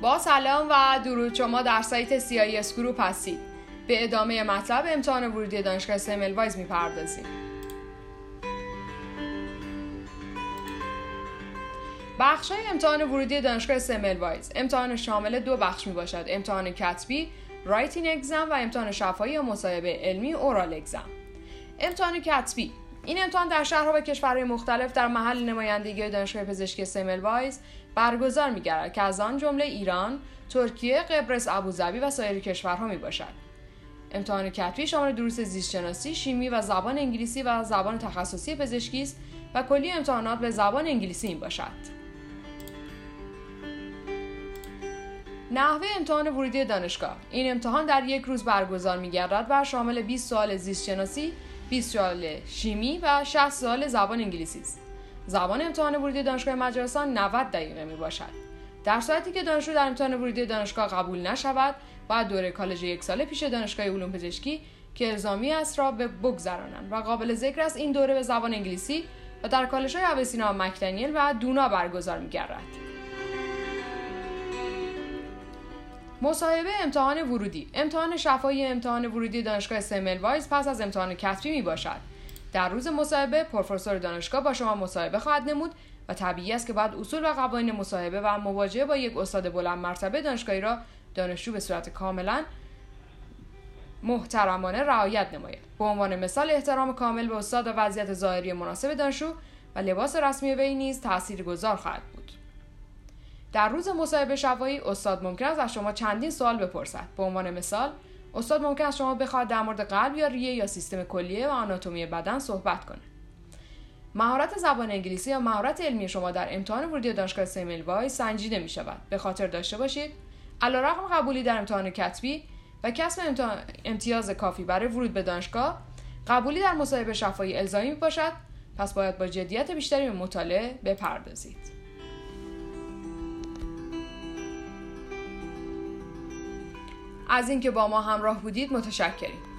با سلام و درود، شما در سایت CIS گروپ هستید. به ادامه مطلب امتحان ورودی دانشگاه سیملوایز میپردازیم. بخش‌های امتحان ورودی دانشگاه سیملوایز. امتحان شامل 2 بخش میباشد: امتحان کتبی رایتینگ اگزم و امتحان شفاهی یا مصاحبه علمی اورال اگزم. امتحان کتبی: این امتحان در شهرها و کشورهای مختلف در محل نمایندگی دانشگاه پزشکی سیملوایز برگزار می‌گردد که از آن جمله ایران، ترکیه، قبرس، ابوظبی و سایر کشورها میباشد. امتحان کتبی شامل دروس زیست‌شناسی، شیمی و زبان انگلیسی و زبان تخصصی پزشکی است و کلی امتحانات به زبان انگلیسی میباشد. نحوه امتحان ورودی دانشگاه: این امتحان در یک روز برگزار می‌گردد و شامل 20 سوال زیست‌شناسی، 20 سوال شیمی و 60 سوال زبان انگلیسی است. زمان امتحان ورودی دانشگاه مجارستان 90 دقیقه میباشد. در صورتی که دانشجو در امتحان ورودی دانشگاه قبول نشود، باید دوره کالج 1 ساله پیش دانشگاه علوم پزشکی که الزامی است را بگذرانند و قابل ذکر است این دوره به زبان انگلیسی و در کالج‌های اوسینا، مک‌دانیل و دونا برگزار می‌گردد. مصاحبه امتحان ورودی. امتحان شفاهی امتحان ورودی دانشگاه سیملوایز پس از امتحان کتبی می باشد. در روز مصاحبه پروفسور دانشگاه با شما مصاحبه خواهد نمود و طبیعی است که بعد اصول و قوانین مصاحبه و مواجهه با یک استاد بلند مرتبه دانشگاهی را دانشجو به صورت کاملا محترمانه رعایت نماید. به عنوان مثال احترام کامل به استاد و وضعیت ظاهری مناسب دانشجو و لباس رسمی وی نیز تاثیرگذار خواهد بود. در روز مصاحبه شفاهی استاد ممکن است از شما چندین سوال بپرسد. به عنوان مثال استاد ممکن است شما بخواهد در مورد قلب یا ریه یا سیستم کلیه و آناتومی بدن صحبت کند. مهارت زبان انگلیسی یا مهارت علمی شما در امتحان ورودی دانشگاه سیملوایز سنجیده می شود. به خاطر داشته باشید علیرغم قبولی در امتحان کتبی و کسب امتیاز کافی برای ورود به دانشگاه، قبولی در مصاحبه شفاهی الزامی می باشد، پس باید با جدیت بیشتری به مطالعه بپردازید. از اینکه با ما همراه بودید متشکریم.